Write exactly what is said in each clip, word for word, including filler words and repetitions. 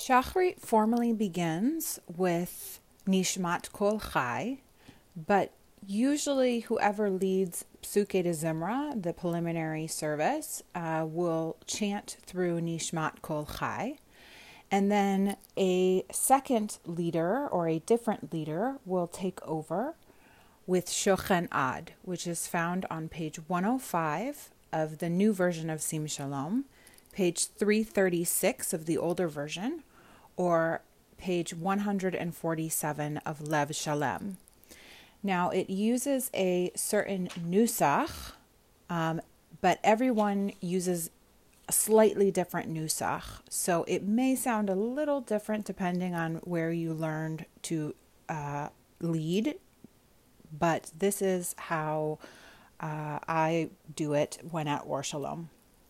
Shachrit formally begins with Nishmat Kol Chai, but usually whoever leads Psuke de Zimra, the preliminary service, uh, will chant through Nishmat Kol Chai, and then a second leader or a different leader will take over with Shochen Ad, which is found on page one oh five of the new version of Sim Shalom, page three thirty-six of the older version, or page one hundred forty-seven of Lev Shalem. Now, it uses a certain nusach, um, but everyone uses a slightly different nusach. So it may sound a little different depending on where you learned to uh, lead, but this is how uh, I do it when at Or Shalom.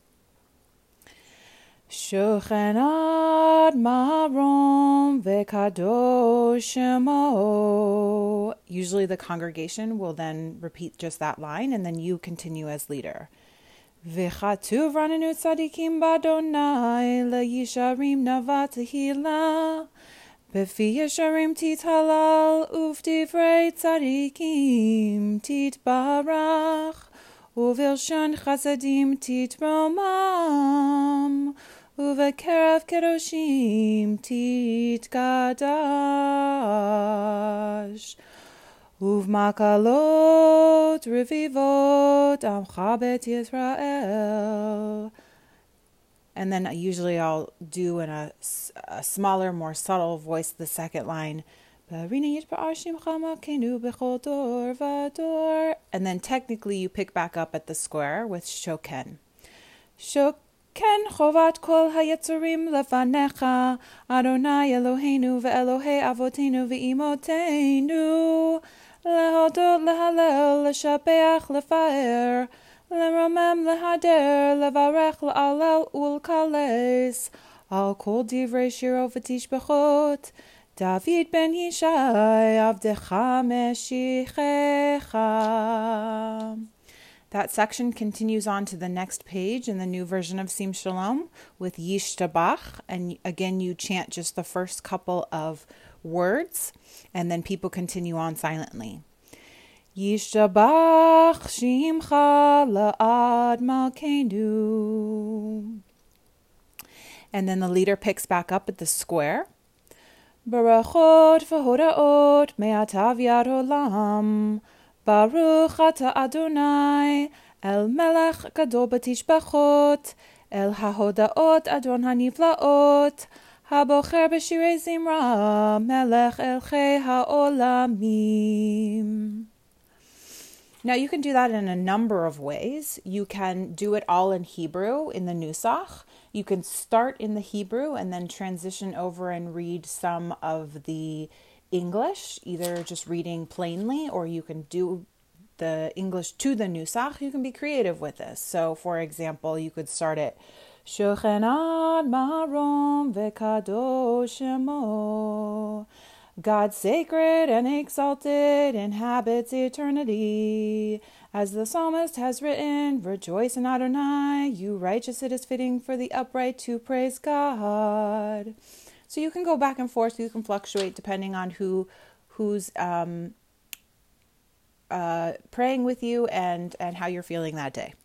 Shochen ad marom vekadosh shemo. Usually the congregation will then repeat just that line, and then you continue as leader. V'chatuv ranenu tzadikim b'Adonai le'yisharim navat tehila b'fi yesharim tithalal uvdivrei tzadikim titbarach uvilshon chasadim titromam Uvekerav kedoshim titgadash Uvmakalot revivot amcha bet Yisrael. And then usually I'll do in a, a smaller, more subtle voice the second line. And then technically you pick back up at the square with shoken. Shoken. Ken chovat kol hayetzurim lefanecha, Adonai Eloheinu ve'Elohei avotenu ve'imotenu, lehodot lehalel leshapeach lefaer, leromem lehader levarech le'alel ulkales, al kol divrei shiro v'tishbechot, David ben Yishai avdecha meshichecha. That section continues on to the next page in the new version of Sim Shalom with Yishtabach, and again you chant just the first couple of words, and then people continue on silently. Yishtabach shimcha la'ad malkeinu. And then the leader picks back up at the square. Barachot v'hodaot me'atav yad olam. Baruch ata Adonai, El melech gadol b'tishbachot, El hahodaot Adon haniflaot, Habocher b'shirei zimra, Melech elchei ha'olamim. Now you can do that in a number of ways. You can do it all in Hebrew in the Nusach. You can start in the Hebrew and then transition over and read some of the English, either just reading plainly, or you can do the English to the Nusach. You can be creative with this. So, for example, you could start it Shochen ad marom vekadosh shemo. God sacred and exalted inhabits eternity. As the psalmist has written, rejoice in Adonai, you righteous, it is fitting for the upright to praise God. So you can go back and forth, you can fluctuate depending on who who's um, uh, praying with you and, and how you're feeling that day.